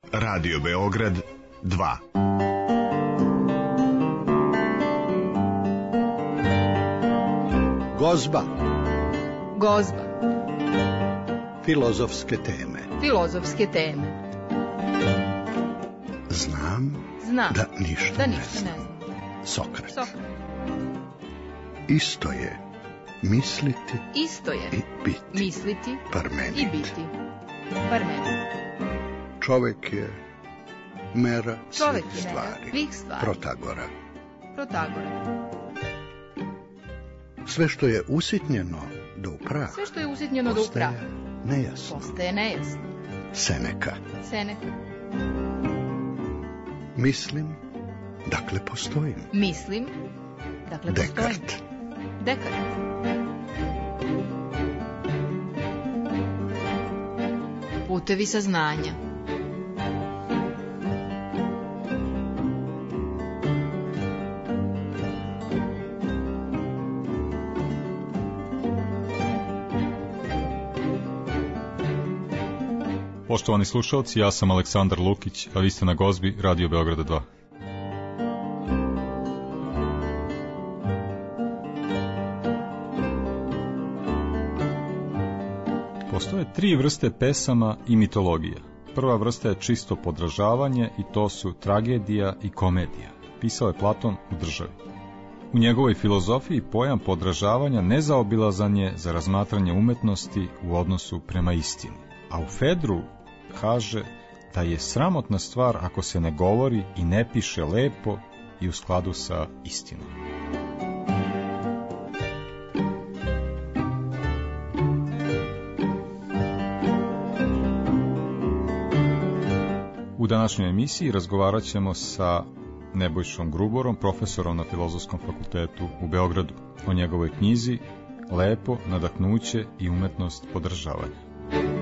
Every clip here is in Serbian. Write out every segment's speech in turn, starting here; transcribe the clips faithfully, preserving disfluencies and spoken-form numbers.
Radio Beograd dva. Gozba. Gozba. Filozofske teme. Filozofske teme. Znam, Znam da ništa, da ne, ništa znam. ne znam. Sokrat. Sokrat. Isto je misliti Isto je i biti. misliti Parmenid. i biti. Parmenid. Čovjek je mera Čovjek svih je mera stvari. svih stvari. Protagora. Protagora. Sve što je usitnjeno do prah, Sve što je usitnjeno do prah postaje nejasno. postaje nejasno. Seneka. Seneka. Mislim, dakle postojim. Mislim, dakle postojim. Dekart. Dekart. Putevi saznanja. Poštovani slušalci, ja sam Aleksandar Lukić, a vi ste na Gozbi Radio Beograda dva. Postoje tri vrste pesama i mitologija. Prva vrsta je čisto podražavanje i to su tragedija i komedija. Pisao je Platon u Državi. U njegovoj filozofiji pojam podražavanja nezaobilazan je za razmatranje umetnosti u odnosu prema istini. A u Fedru kaže da je sramotna stvar ako se ne govori i ne piše lepo i u skladu sa istinom. U današnjoj emisiji razgovarat ćemo sa Nebojšom Gruborom, profesorom na Filozofskom fakultetu u Beogradu, o njegovoj knjizi Lepo, nadahnuće i umetnost podržavanja.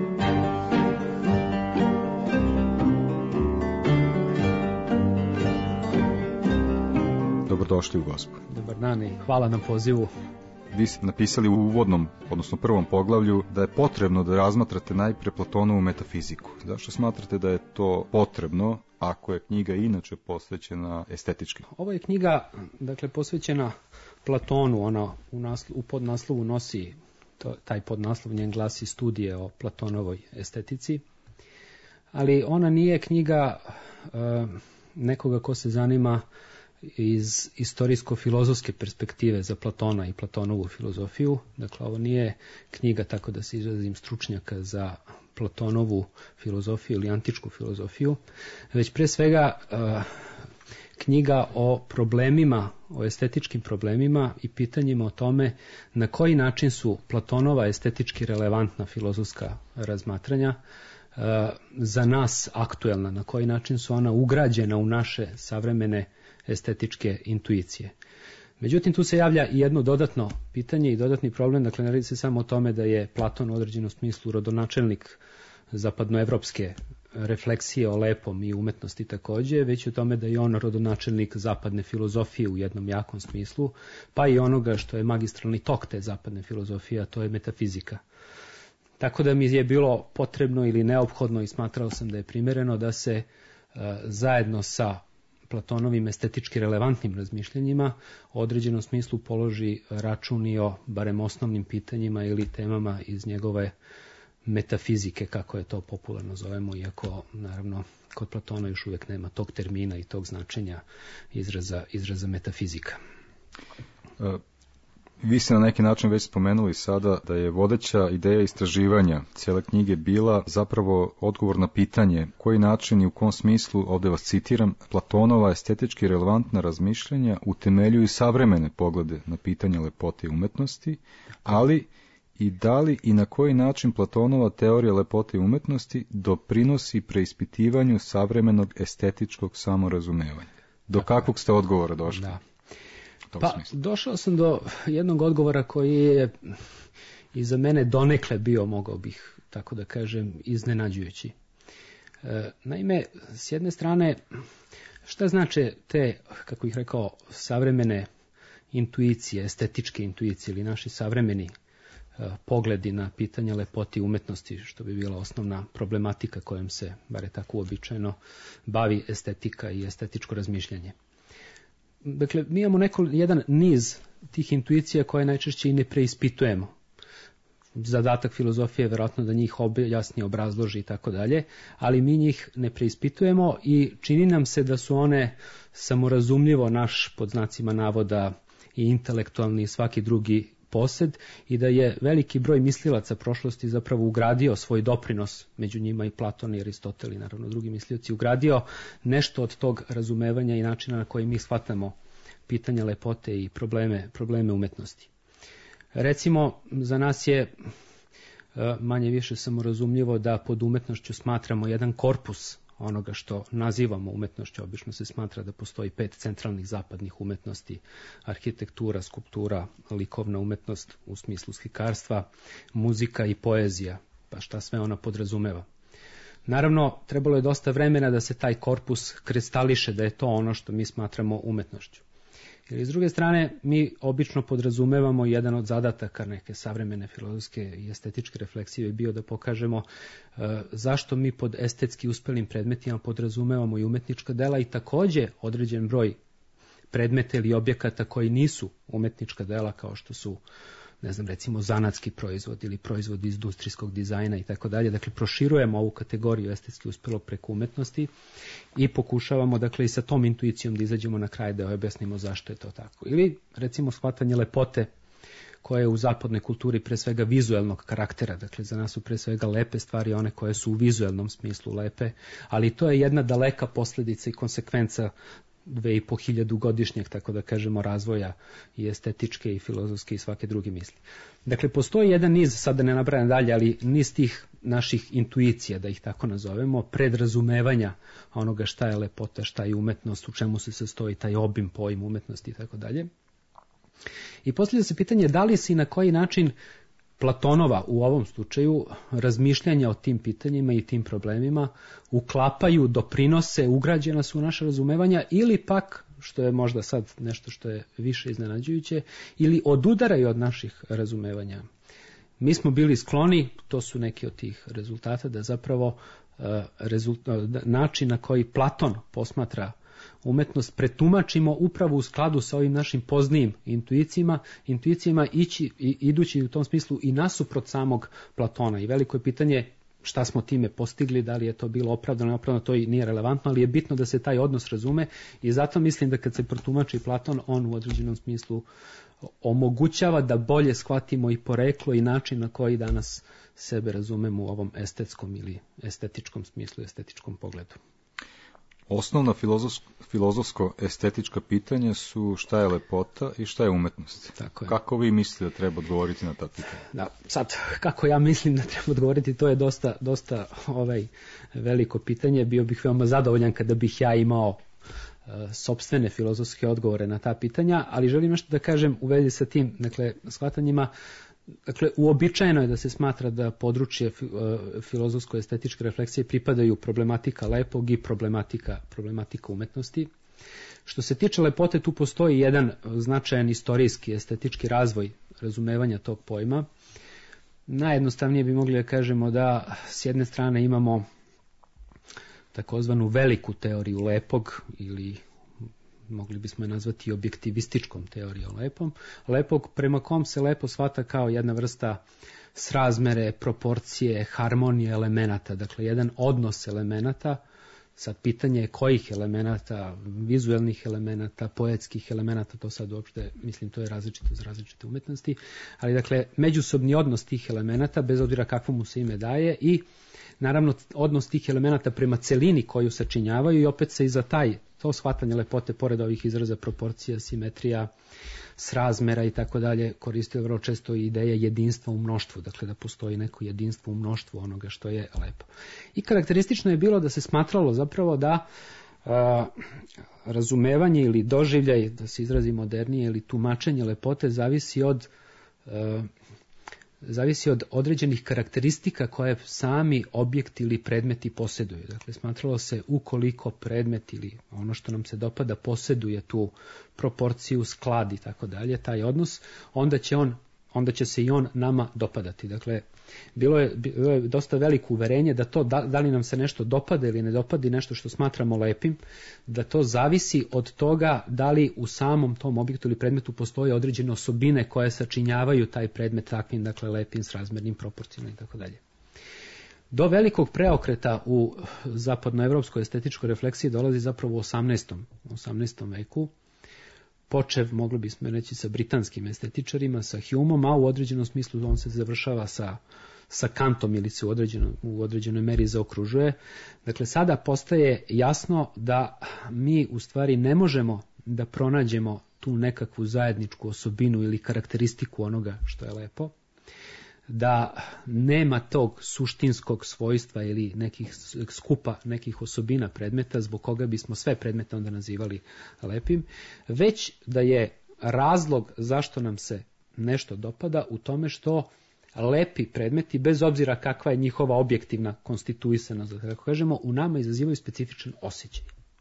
Dobrodošli u Gozbu. Dobar dan i hvala na pozivu. Vi ste napisali u uvodnom, odnosno prvom poglavlju, da je potrebno da razmatrate najpre Platonovu metafiziku. Zašto smatrate da je to potrebno, ako je knjiga inače posvećena estetički? Ovo je knjiga, dakle, posvećena Platonu. Ona u, naslu, u podnaslovu nosi, to, taj podnaslov njen glasi studije o Platonovoj estetici. Ali ona nije knjiga e, nekoga ko se zanima iz istorijsko-filozofske perspektive za Platona i Platonovu filozofiju. Dakle, ovo nije knjiga, tako da se izrazim, stručnjaka za Platonovu filozofiju ili antičku filozofiju, već pre svega uh, knjiga o problemima, o estetičkim problemima i pitanjima o tome na koji način su Platonova estetički relevantna filozofska razmatranja uh, za nas aktuelna, na koji način su ona ugrađena u naše savremene estetičke intuicije. Međutim, tu se javlja i jedno dodatno pitanje i dodatni problem. Dakle, ne radi se samo o tome da je Platon u određenom smislu rodonačelnik zapadnoevropske refleksije o lepom i umetnosti takođe, već o tome da je on rodonačelnik zapadne filozofije u jednom jakom smislu, pa i onoga što je magistralni tok te zapadne filozofije, a to je metafizika. Tako da mi je bilo potrebno ili neophodno i smatrao sam da je primereno da se uh, zajedno sa Platonovim estetički relevantnim razmišljanjima u određenom smislu položi račun i o barem osnovnim pitanjima ili temama iz njegove metafizike, kako je to popularno zovemo, iako naravno kod Platona još uvijek nema tog termina i tog značenja izraza, izraza metafizika. Uh. Vi ste na neki način već spomenuli sada da je vodeća ideja istraživanja cijele knjige bila zapravo odgovor na pitanje koji način i u kom smislu, ovdje vas citiram, Platonova estetički relevantna razmišljanja utemeljuju savremene poglede na pitanje lepote i umetnosti, ali i da li i na koji način Platonova teorija lepote i umetnosti doprinosi preispitivanju savremenog estetičkog samorazumevanja. Do kakvog ste odgovora došli? Da. Pa, došao sam do jednog odgovora koji je i za mene donekle bio, mogao bih tako da kažem, iznenađujući. E, naime, s jedne strane, šta znače te, kako ih rekao, savremene intuicije, estetičke intuicije ili naši savremeni pogledi na pitanje lepote i umetnosti, što bi bila osnovna problematika kojom se, bar je tako uobičajeno, bavi estetika i estetičko razmišljanje. Dakle, mi imamo neko, jedan niz tih intuicija koje najčešće i ne preispitujemo. Zadatak filozofije je verovatno da njih objasni, obrazloži i tako dalje, ali mi njih ne preispitujemo i čini nam se da su one samorazumljivo naš, pod znacima navoda, i intelektualni i svaki drugi posed i da je veliki broj mislilaca prošlosti zapravo ugradio svoj doprinos, među njima i Platon i Aristotel i naravno drugi mislioci, ugradio nešto od tog razumevanja i načina na koji mi shvatamo pitanja lepote i probleme, probleme umetnosti. Recimo, za nas je manje više samorazumljivo da pod umetnošću smatramo jedan korpus onoga što nazivamo umetnošću. Obično se smatra da postoji pet centralnih zapadnih umetnosti: arhitektura, skulptura, likovna umetnost u smislu slikarstva, muzika i poezija, pa šta sve ona podrazumeva. Naravno, trebalo je dosta vremena da se taj korpus kristališe, da je to ono što mi smatramo umetnošću. Ili s druge strane, mi obično podrazumevamo jedan od zadataka neke savremene filozofske i estetičke refleksije je bio da pokažemo e, zašto mi pod estetski uspelim predmetima podrazumevamo i umetnička dela i takođe određen broj predmeta ili objekata koji nisu umetnička dela, kao što su, ne znam, recimo zanatski proizvod ili proizvod iz industrijskog dizajna i tako dalje. Dakle, proširujemo ovu kategoriju estetski uspelo preko umetnosti i pokušavamo, dakle, i sa tom intuicijom da izađemo na kraj da objasnimo zašto je to tako. Ili, recimo, shvatanje lepote koje je u zapadnoj kulturi pre svega vizuelnog karaktera. Dakle, za nas su pre svega lepe stvari one koje su u vizuelnom smislu lepe, ali to je jedna daleka posljedica i konsekvenca dve i po hiljadu godišnjeg, tako da kažemo, razvoja i estetičke i filozofske i svake druge misli. Dakle, postoji jedan niz, sad da ne nabrajam dalje, ali niz tih naših intuicija, da ih tako nazovemo, predrazumevanja onoga šta je lepota, šta je umetnost, u čemu se sastoji taj obim, pojam umetnosti i tako dalje. I postavlja se pitanje da li se i na koji način Platonova u ovom slučaju razmišljanja o tim pitanjima i tim problemima uklapaju, doprinose, ugrađena su u naše razumevanja ili pak, što je možda sad nešto što je više iznenađujuće, ili odudaraju od naših razumevanja. Mi smo bili skloni, to su neki od tih rezultata, da zapravo uh, rezultat, način na koji Platon posmatra umetnost pretumačimo upravo u skladu sa ovim našim poznijim intuicijama, intuicijama ići, i, idući u tom smislu i nasuprot samog Platona. I veliko je pitanje šta smo time postigli, da li je to bilo opravdano, opravdano, to i nije relevantno, ali je bitno da se taj odnos razume i zato mislim da kad se protumači Platon, on u određenom smislu omogućava da bolje shvatimo i poreklo i način na koji danas sebe razumemo u ovom estetskom ili estetičkom smislu, estetičkom pogledu. Osnovna filozofsko-estetička pitanja su šta je lepota i šta je umetnost. Tako je. Kako vi mislite da treba odgovoriti na ta pitanja? Da, sad, kako ja mislim da treba odgovoriti, to je dosta, dosta ovaj, veliko pitanje. Bio bih veoma zadovoljan kada bih ja imao uh, sopstvene filozofske odgovore na ta pitanja, ali želim nešto da kažem u vezi sa tim, dakle, shvatanjima. Dakle, uobičajeno je da se smatra da područje filozofsko-estetičke refleksije pripadaju problematika lepog i problematika, problematika umetnosti. Što se tiče lepote, tu postoji jedan značajan istorijski estetički razvoj razumevanja tog pojma. Najjednostavnije bi mogli da kažemo da s jedne strane imamo takozvanu veliku teoriju lepog ili mogli bismo je nazvati objektivističkom teorijom lepom, lepog prema kom se lepo shvata kao jedna vrsta srazmere, proporcije, harmonije elemenata, dakle jedan odnos elemenata, sad pitanje je kojih elemenata, vizuelnih elemenata, poetskih elemenata, to sad uopšte, mislim, to je različito za različite umetnosti, ali dakle međusobni odnos tih elemenata, bez obzira kakvo mu se ime daje i naravno odnos tih elemenata prema celini koju sačinjavaju i opet se i za taj to shvatanje lepote, pored ovih izraza proporcija, simetrija, srazmera i tako dalje, koristio vrlo često i ideje jedinstva u mnoštvu, dakle da postoji neko jedinstvo u mnoštvu onoga što je lepo. I karakteristično je bilo da se smatralo zapravo da a, razumevanje ili doživljaj, da se izrazi modernije, ili tumačenje lepote zavisi od a, zavisi od određenih karakteristika koje sami objekti ili predmeti posjeduju. Dakle, smatralo se ukoliko predmet ili ono što nam se dopada posjeduje tu proporciju, sklad i tako dalje, taj odnos, onda će on onda će se i on nama dopadati. Dakle, bilo je, bilo je dosta veliko uverenje da to, da, da li nam se nešto dopada ili ne dopadi, nešto što smatramo lepim, da to zavisi od toga da li u samom tom objektu ili predmetu postoje određene osobine koje sačinjavaju taj predmet takvim, dakle, lepim, srazmernim, proporcionalnim i tako dalje. Do velikog preokreta u zapadnoevropskoj estetičkoj refleksiji dolazi zapravo u osamnaestom veku, počev, mogli bismo reći, sa britanskim estetičarima, sa Humeom, a u određenom smislu on se završava sa, sa Kantom ili se u, određeno, u određenoj meri zaokružuje. Dakle, sada postaje jasno da mi u stvari ne možemo da pronađemo tu nekakvu zajedničku osobinu ili karakteristiku onoga što je lepo, da nema tog suštinskog svojstva ili nekih skupa nekih osobina predmeta zbog koga bismo sve predmete onda nazivali lepim, već da je razlog zašto nam se nešto dopada u tome što lepi predmeti, bez obzira kakva je njihova objektivna konstituisanost, da tako kažemo, u nama izazivaju specifičan osjećaj.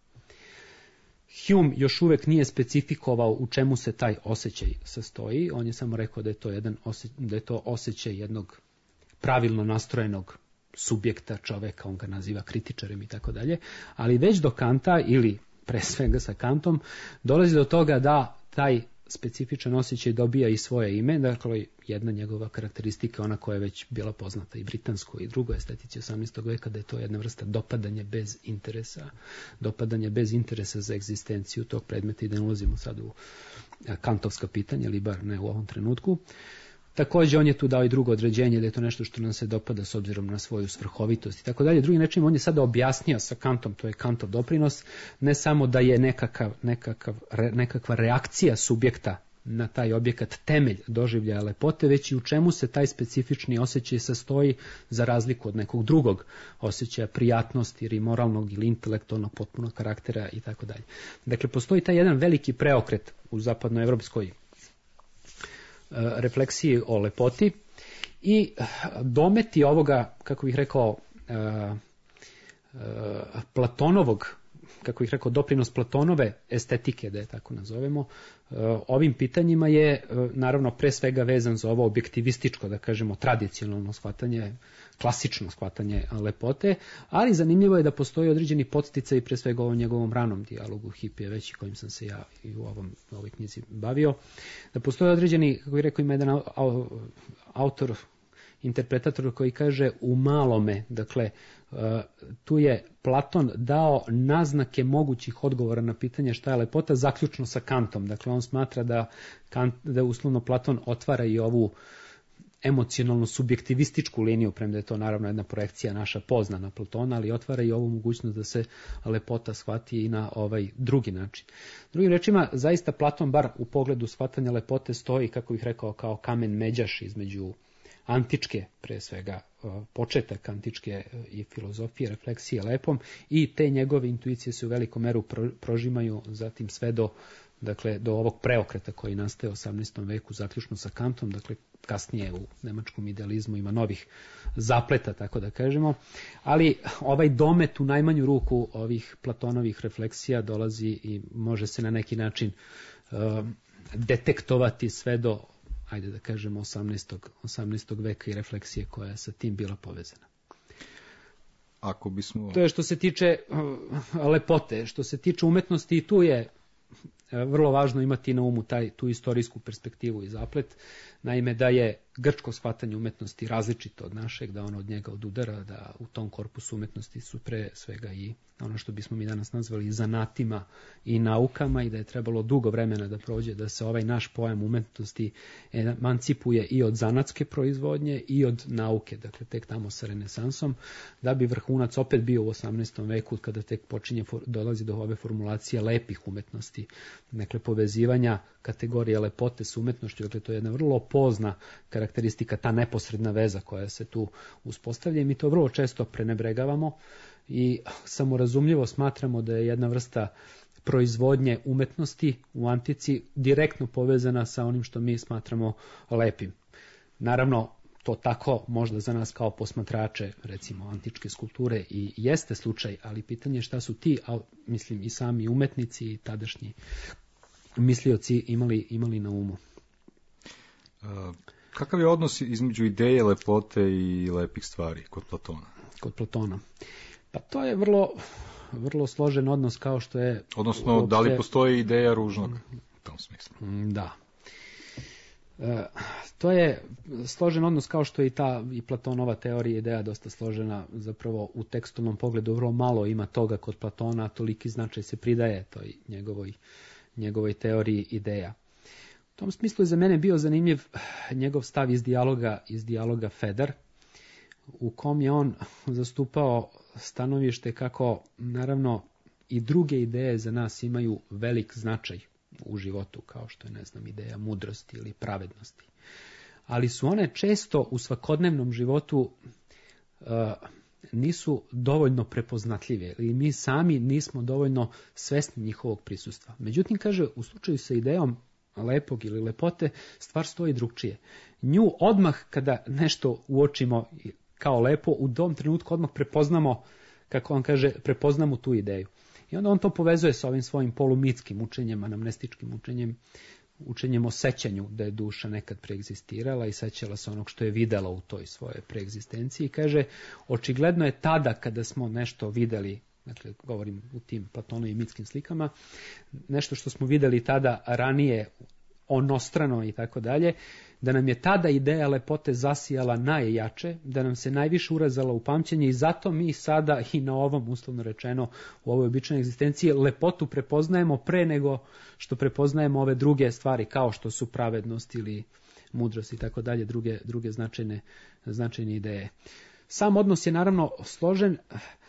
Hume još uvek nije specifikovao u čemu se taj osjećaj sastoji, on je samo rekao da je to, jedan osje, da je to osjećaj jednog pravilno nastrojenog subjekta, čoveka, on ga naziva kritičarem i tako dalje, ali već do Kanta, ili pre svega sa Kantom, dolazi do toga da taj specifičan osjećaj dobija i svoje ime, dakle jedna njegova karakteristika, ona koja je već bila poznata i britanskoj i drugoj estetici osamnaestog veka, da je to jedna vrsta dopadanja bez interesa, dopadanja bez interesa za egzistenciju tog predmeta, i da ne ulazimo sad u kantovska pitanja, ili bar ne u ovom trenutku. Također on je tu dao i drugo određenje da je to nešto što nam se dopada s obzirom na svoju svrhovitost i tako dalje. Drugim rečima, on je sada objasnio sa Kantom, to je Kantov doprinos, ne samo da je nekakav, nekakav, nekakva reakcija subjekta na taj objekat temelj doživljaja lepote, već i u čemu se taj specifični osjećaj sastoji za razliku od nekog drugog osjećaja prijatnosti ili moralnog ili intelektualnog potpunog karaktera i tako dalje. Dakle, postoji taj jedan veliki preokret u zapadnoevropskoj refleksiji o lepoti i dometi ovoga, kako bih rekao, Platonovog, kako bih rekao, doprinos Platonove estetike, da je tako nazovemo, ovim pitanjima je naravno pre svega vezan za ovo objektivističko, da kažemo, tradicionalno shvatanje, klasično shvatanje lepote, ali zanimljivo je da postoji određeni podsticaj pre svega u ovom njegovom ranom dijalogu Hipije veći, kojim sam se ja i u ovom, u ovoj knjizi bavio, da postoji određeni, kako bih rekao, ima jedan autor, interpretator koji kaže u malome, dakle, tu je Platon dao naznake mogućih odgovora na pitanje šta je lepota, zaključno sa Kantom. Dakle, on smatra da, Kant, da uslovno Platon otvara i ovu emocionalno subjektivističku liniju, premda je to naravno jedna projekcija naša poznana Platona, ali otvara i ovu mogućnost da se lepota shvati i na ovaj drugi način. Drugim rečima, zaista Platon, bar u pogledu shvatanja lepote, stoji, kako bih rekao, kao kamen međaš između antičke, pre svega početak antičke i filozofije, refleksije lepom, i te njegove intuicije se u velikom meru prožimaju zatim sve do, dakle, do ovog preokreta koji nastaje u osamnaestom veku, zaključno sa Kantom, dakle kasnije u nemačkom idealizmu ima novih zapleta, tako da kažemo, ali ovaj domet u najmanju ruku ovih Platonovih refleksija dolazi i može se na neki način uh, detektovati sve do, ajde da kažemo, osamnaestog veka i refleksije koja je sa tim bila povezana. Ako bismo... To je što se tiče uh, lepote. Što se tiče umetnosti, i tu je uh, vrlo važno imati na umu taj, tu istorijsku perspektivu i zaplet. Naime, da je grčko shvatanje umetnosti različito od našeg, da ono od njega odudara, da u tom korpusu umetnosti su pre svega i ono što bismo mi danas nazvali zanatima i naukama, i da je trebalo dugo vremena da prođe da se ovaj naš pojam umetnosti emancipuje i od zanatske proizvodnje i od nauke, dakle tek tamo sa renesansom, da bi vrhunac opet bio u osamnaestom veku, kada tek počinje, dolazi do ove formulacije lepih umetnosti, dakle povezivanja kategorije lepote s umetnošću. Dakle, to je jedna vrlo pozna karakteristika, ta neposredna veza koja se tu uspostavlja, i mi to vrlo često prenebregavamo i samorazumljivo smatramo da je jedna vrsta proizvodnje umetnosti u antici direktno povezana sa onim što mi smatramo lepim. Naravno, to tako možda za nas kao posmatrače, recimo, antičke skulpture i jeste slučaj, ali pitanje je šta su ti, a mislim i sami umetnici i tadašnji mislioci imali, imali na umu. Uh, Kakav je odnos između ideje lepote i lepih stvari kod Platona? Kod Platona. Pa to je vrlo, vrlo složen odnos kao što je... Odnosno, uopšte... da li postoji ideja ružnog u tom smislu? Da. E, to je složen odnos kao što je i ta i Platonova teorija ideja dosta složena, zapravo u tekstualnom pogledu vrlo malo ima toga kod Platona, toliki značaj se pridaje toj njegovoj, njegovoj teoriji ideja. U tom smislu je za mene bio zanimljiv njegov stav iz dijaloga, iz dijaloga Feder, u kom je on zastupao stanovište kako naravno i druge ideje za nas imaju velik značaj u životu, kao što je, ne znam, ideja mudrosti ili pravednosti. Ali su one često u svakodnevnom životu uh, nisu dovoljno prepoznatljive ili mi sami nismo dovoljno svesni njihovog prisustva. Međutim, kaže, u slučaju sa idejom lepog ili lepote, stvar stoji drugčije. Nju odmah kada nešto uočimo kao lepo, u tom trenutku odmah prepoznamo, kako on kaže, prepoznamo tu ideju. I onda on to povezuje sa ovim svojim polumitskim učenjem, anamnestičkim učenjem, učenjem o sećanju, da je duša nekad preegzistirala i sećala se onog što je videla u toj svojoj preegzistenciji. I kaže, očigledno je tada kada smo nešto videli, dakle, govorim u tim Platonovim mitskim slikama, nešto što smo videli tada ranije, onostrano i tako dalje, da nam je tada ideja lepote zasijala najjače, da nam se najviše urezala u pamćenje i zato mi sada i na ovom, uslovno rečeno, u ovoj običajnoj egzistenciji, lepotu prepoznajemo pre nego što prepoznajemo ove druge stvari, kao što su pravednost ili mudrost i tako dalje, druge, druge značajne, značajne ideje. Sam odnos je naravno složen,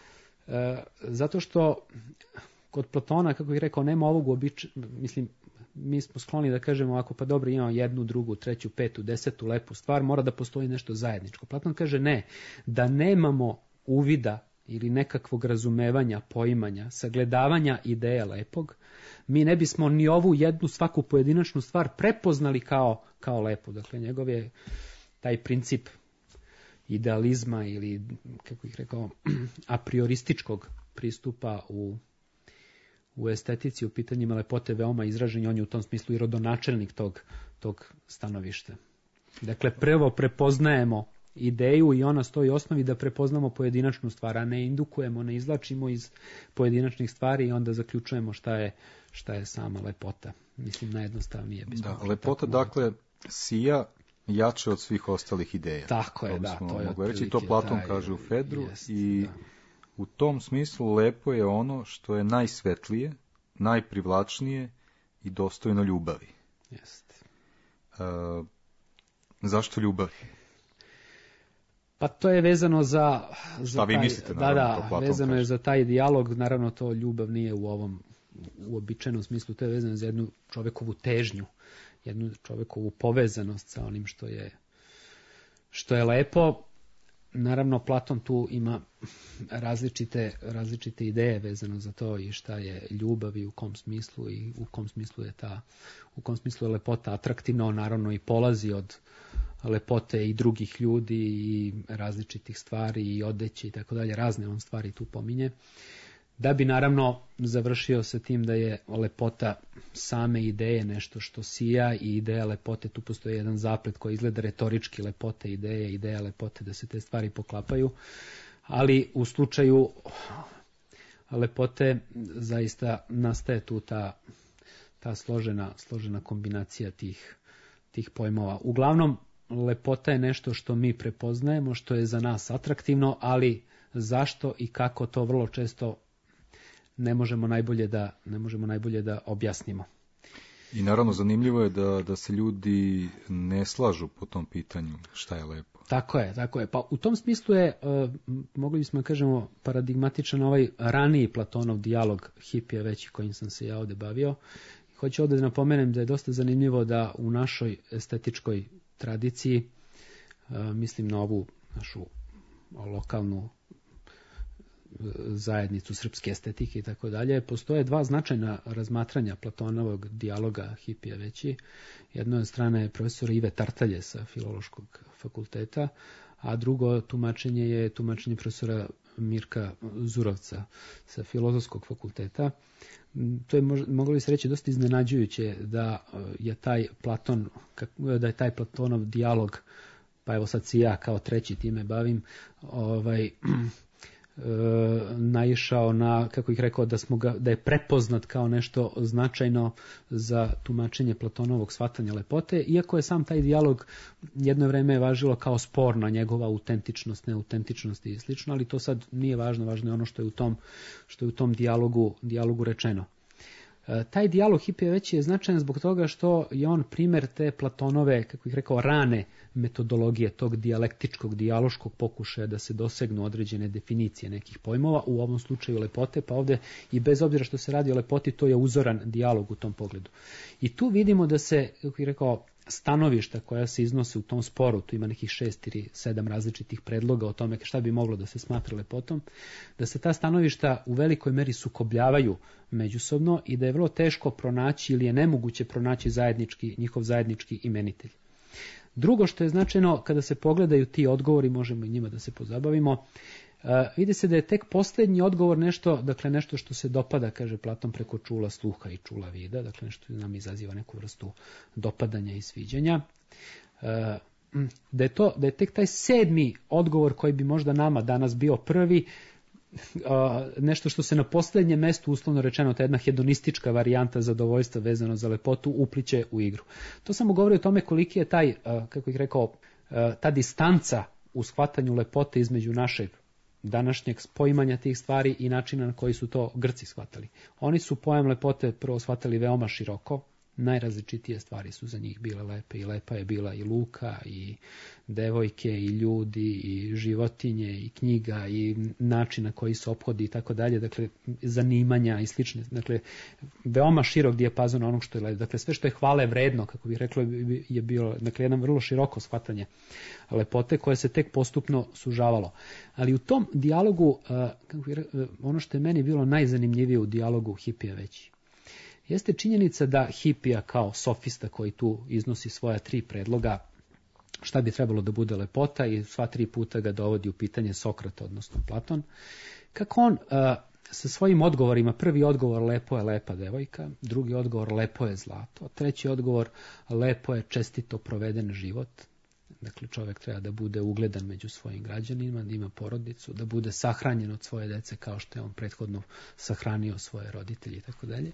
e, zato što kod Platona, kako bih rekao, nema ovog običaja, mislim, mi smo skloni da kažemo ovako, pa dobro, imamo jednu, drugu, treću, petu, desetu lepu stvar, mora da postoji nešto zajedničko. Platon kaže ne, da nemamo uvida ili nekakvog razumevanja, poimanja, sagledavanja ideje lepog, mi ne bismo ni ovu jednu svaku pojedinačnu stvar prepoznali kao, kao lepu. Dakle, njegov je taj princip idealizma ili, kako bih rekao, a priorističkog pristupa u u estetici, u pitanjima lepote veoma izražen, on je u tom smislu i rodonačelnik tog, tog stanovišta. Dakle, prvo prepoznajemo ideju i ona stoji u osnovi da prepoznamo pojedinačnu stvar, a ne indukujemo, ne izvlačimo iz pojedinačnih stvari i onda zaključujemo šta je, šta je sama lepota. Mislim, najjednostavnije bismo. Da, lepota, dakle, sija jače od svih ostalih ideja. Tako je, da. To je mogu reći, to Platon taj, kaže u Fedru jest, i... Da. U tom smislu lepo je ono što je najsvetlije, najprivlačnije i dostojno ljubavi. Jeste. E, zašto ljubavi? Pa to je vezano za... za Šta vi taj, mislite? Da, naravno, da, to vezano kaže. je za taj dijalog, naravno to ljubav nije u ovom uobičajenom smislu, to je vezano za jednu čovekovu težnju, jednu čovekovu povezanost sa onim što je, što je lepo. Naravno, Platon tu ima različite, različite ideje vezano za to i šta je ljubav i u kom smislu i u kom smislu je ta, u kom smislu je lepota atraktivna. On naravno i polazi od lepote i drugih ljudi i različitih stvari i odeće i tako dalje, razne on stvari tu pominje. Da bi naravno završio sa tim da je lepota same ideje nešto što sija i ideja lepote, tu postoji jedan zaplet koji izgleda retorički, lepote, ideje, ideja lepote, da se te stvari poklapaju, ali u slučaju lepote zaista nastaje tu ta, ta složena, složena kombinacija tih, tih pojmova. Uglavnom, lepota je nešto što mi prepoznajemo, što je za nas atraktivno, ali zašto i kako to vrlo često ne možemo najbolje da, ne možemo najbolje da objasnimo. I naravno zanimljivo je da, da se ljudi ne slažu po tom pitanju šta je lepo. Tako je, tako je. Pa u tom smislu je, uh, mogli bismo kažemo, paradigmatičan ovaj raniji Platonov dijalog Hipija veći kojim sam se ja ovde bavio. Hoću ovde da napomenem da je dosta zanimljivo da u našoj estetičkoj tradiciji, uh, mislim na ovu našu lokalnu zajednicu srpske estetike i tako dalje, postoje dva značajna razmatranja Platonovog dijaloga Hipija veći. Jedno je strane profesora Ive Tartalje sa Filološkog fakulteta, a drugo tumačenje je tumačenje profesora Mirka Zurovca sa Filozofskog fakulteta. To je moglo bi se reći dosta iznenađujuće da je taj Platon, da je taj Platonov dijalog, pa evo sad si ja kao treći time bavim, ovaj, e, naišao na, kako ih rekao, da, smo ga, da je prepoznat kao nešto značajno za tumačenje Platonovog shvatanja lepote, iako je sam taj dijalog jedno vreme važilo kao sporna njegova autentičnost, neautentičnost i slično, ali to sad nije važno, važno je ono što je u tom, što je u tom dijalogu, dijalogu rečeno. Taj dijalog Hipija već je značajan zbog toga što je on primjer te Platonove, kako ih rekao, rane metodologije tog dijalektičkog, dijaloškog pokušaja da se dosegnu određene definicije nekih pojmova, u ovom slučaju lepote, pa ovdje i bez obzira što se radi o lepoti, to je uzoran dijalog u tom pogledu. I tu vidimo da se, kako ih rekao, stanovišta koja se iznose u tom sporu, tu ima nekih šest ili sedam različitih predloga o tome šta bi moglo da se smatra lepotom, da se ta stanovišta u velikoj meri sukobljavaju međusobno i da je vrlo teško pronaći ili je nemoguće pronaći zajednički, njihov zajednički imenitelj. Drugo što je značajno, kada se pogledaju ti odgovori, možemo i njima da se pozabavimo, Uh, vidi se da je tek posljednji odgovor nešto, dakle nešto što se dopada, kaže Platon, preko čula sluha i čula vida, dakle nešto nam izaziva neku vrstu dopadanja i sviđanja. Uh, da je to, da je tek taj sedmi odgovor koji bi možda nama danas bio prvi, uh, nešto što se na posljednjem mjestu, uslovno rečeno, ta jedna hedonistička varijanta zadovoljstva vezano za lepotu upliče u igru. To samo govori o tome koliki je taj, uh, kako ih rekao, uh, ta distanca u shvatanju lepote između našeg današnjeg poimanja tih stvari i načina na koji su to Grci shvatali. Oni su pojam lepote prvo shvatali veoma široko, najrazličitije stvari su za njih bile lepe i lepa je bila i luka i devojke i ljudi i životinje i knjiga i način na koji se ophodi i tako dalje, dakle zanimanja i slične, dakle veoma širok dijapazon onog što je lepo, dakle sve što je hvale vredno, kako bih reklo, je bilo, dakle jedno vrlo široko shvatanje lepote koje se tek postupno sužavalo. Ali u tom dijalogu, kako bih rekao, ono što je meni bilo najzanimljivije u dijalogu Hipija veći, jeste činjenica da Hipija kao sofista koji tu iznosi svoja tri predloga šta bi trebalo da bude lepota i sva tri puta ga dovodi u pitanje Sokrata, odnosno Platon, kako on uh, sa svojim odgovorima, prvi odgovor lepo je lepa devojka, drugi odgovor lepo je zlato, treći odgovor lepo je čestito proveden život, dakle čovjek treba da bude ugledan među svojim građanima, da ima porodicu, da bude sahranjen od svoje dece kao što je on prethodno sahranio svoje roditelje i tako dalje.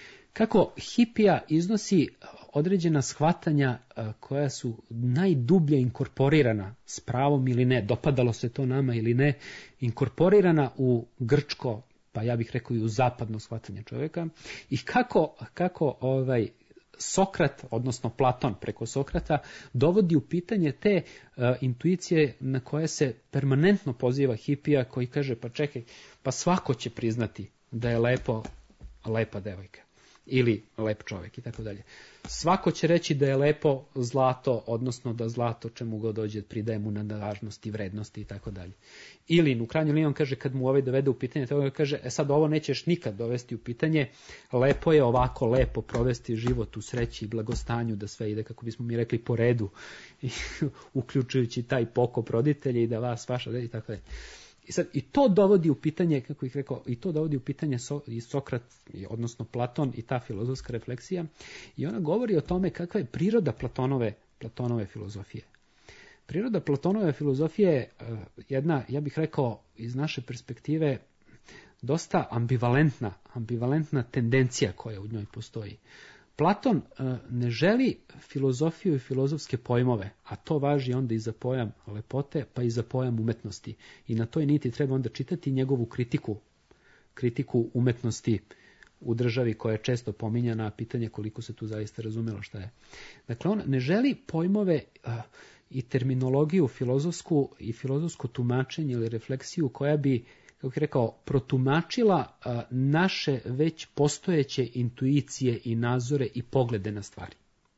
Kako Hipija iznosi određena shvatanja koja su najdublje inkorporirana, s pravom ili ne, dopadalo se to nama ili ne, inkorporirana u grčko, pa ja bih rekao i u zapadno shvatanje čovjeka, i kako, kako ovaj Sokrat, odnosno Platon preko Sokrata, dovodi u pitanje te uh, intuicije na koje se permanentno poziva Hipija, koji kaže, pa čekaj, pa svako će priznati da je lepo, lepa devojka ili lep čovjek i tako dalje. Svako će reći da je lepo zlato, odnosno da zlato čemu god dođe pridaje mu na važnosti, vrednosti i tako dalje. Ili u krajnjoj liniji on kaže, kad mu ovaj dovede u pitanje, to kaže, e sad ovo nećeš nikad dovesti u pitanje, lepo je ovako lepo provesti život u sreći i blagostanju, da sve ide, kako bismo mi rekli, po redu, uključujući taj pokop roditelja i da vas vaša i tako dalje. I sad i to dovodi u pitanje, kako ih rekao, i to dovodi u pitanje so, i Sokrat, odnosno Platon i ta filozofska refleksija, i ona govori o tome kakva je priroda Platonove, Platonove filozofije. Priroda Platonove filozofije je jedna, ja bih rekao, iz naše perspektive dosta ambivalentna, ambivalentna tendencija koja u njoj postoji. Platon ne želi filozofiju i filozofske pojmove, a to važi onda i za pojam lepote, pa i za pojam umetnosti. I na toj niti treba onda čitati njegovu kritiku, kritiku umetnosti u državi koja je često pominjana, a pitanje koliko se tu zaista razumjelo šta je. Dakle, on ne želi pojmove i terminologiju filozofsku i filozofsko tumačenje ili refleksiju koja bi, kako bih rekao, protumačila a, naše već postojeće intuicije i nazore i poglede na stvari.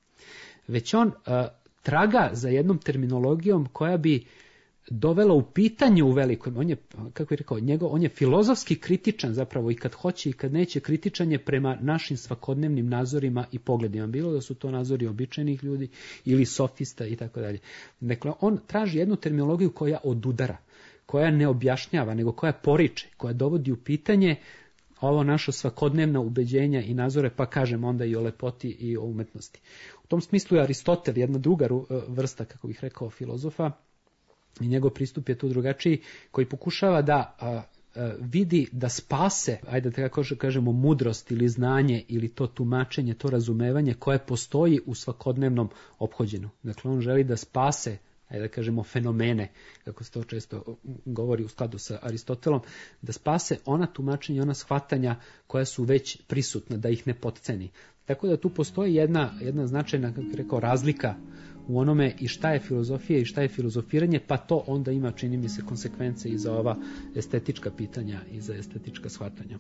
Već on a, traga za jednom terminologijom koja bi dovela u pitanje u velikom, on je, kako bih rekao, njegov, on je filozofski kritičan zapravo i kad hoće i kad neće, kritičan je prema našim svakodnevnim nazorima i pogledima, bilo da su to nazori običajnih ljudi ili sofista i tako dalje. Dakle, on traži jednu terminologiju koja odudara, koja ne objašnjava, nego koja poriče, koja dovodi u pitanje ovo naše svakodnevna ubeđenja i nazore, pa kažem onda i o lepoti i o umetnosti. U tom smislu je Aristotel jedna druga vrsta, kako bih rekao, filozofa, i njegov pristup je tu drugačiji, koji pokušava da a, a, vidi da spase, ajde da tako kažemo, mudrost ili znanje ili to tumačenje, to razumevanje koje postoji u svakodnevnom ophođenju. Dakle, on želi da spase, ajde da kažemo, fenomene, kako se to često govori u skladu sa Aristotelom, da spase ona tumačenja, ona shvatanja koja su već prisutna, da ih ne potceni. Tako da tu postoji jedna, jedna značajna, kako bih rekao, razlika u onome i šta je filozofija i šta je filozofiranje, pa to onda ima, čini mi se, konsekvence i za ova estetička pitanja i za estetička shvatanja.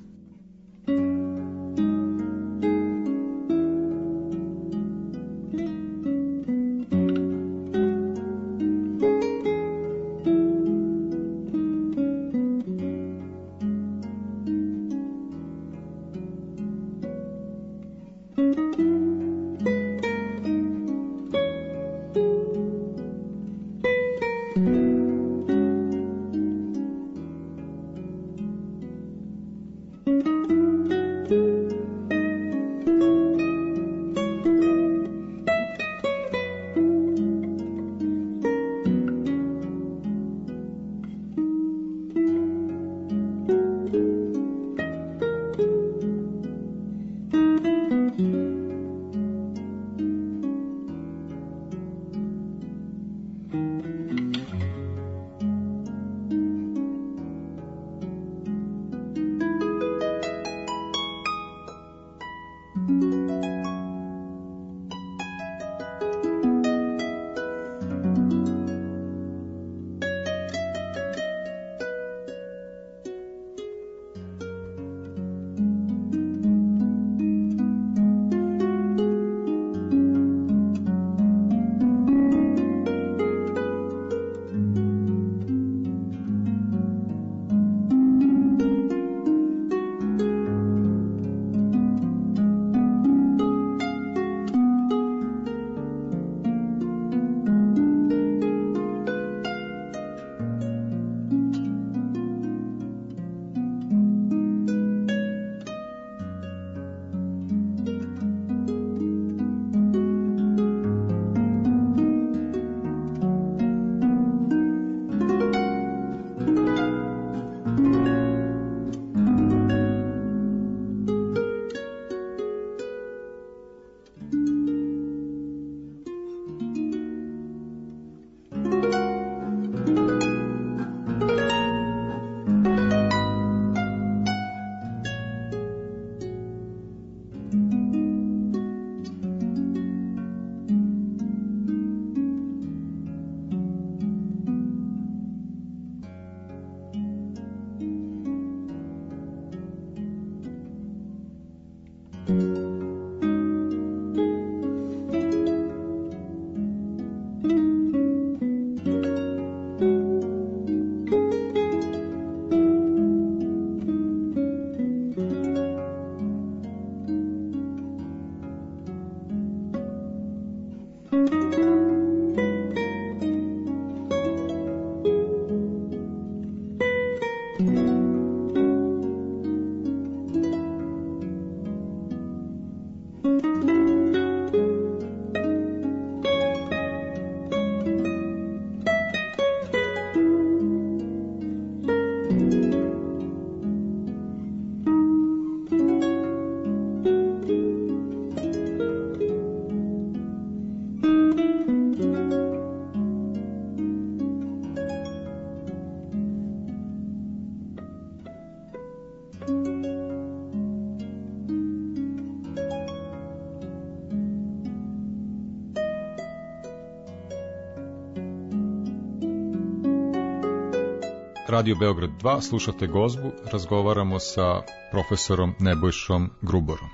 Radio Beograd dva, slušate Gozbu, razgovaramo sa profesorom Nebojšom Gruborom.